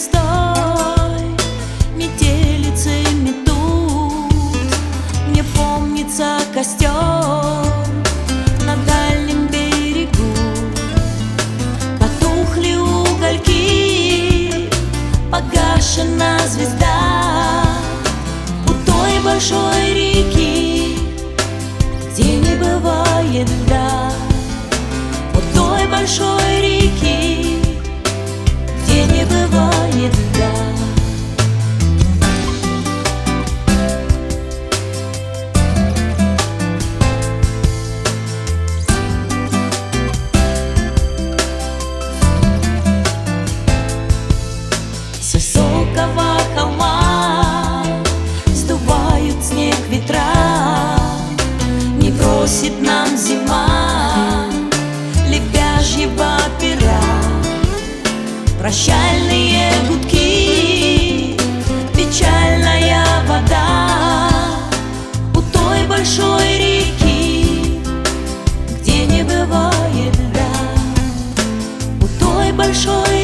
густой метелицей метут. Мне помнится костер на дальнем берегу. Потухли угольки, погашена звезда у той большой реки, где не бывает льда. У той большой реки, где не бывает льда. С высокого холма сдувают снег ветра, не бросит нам зима лебяжьего пера. Прощальные гудки, печальная вода у той большой реки, где не бывает льда. У той большой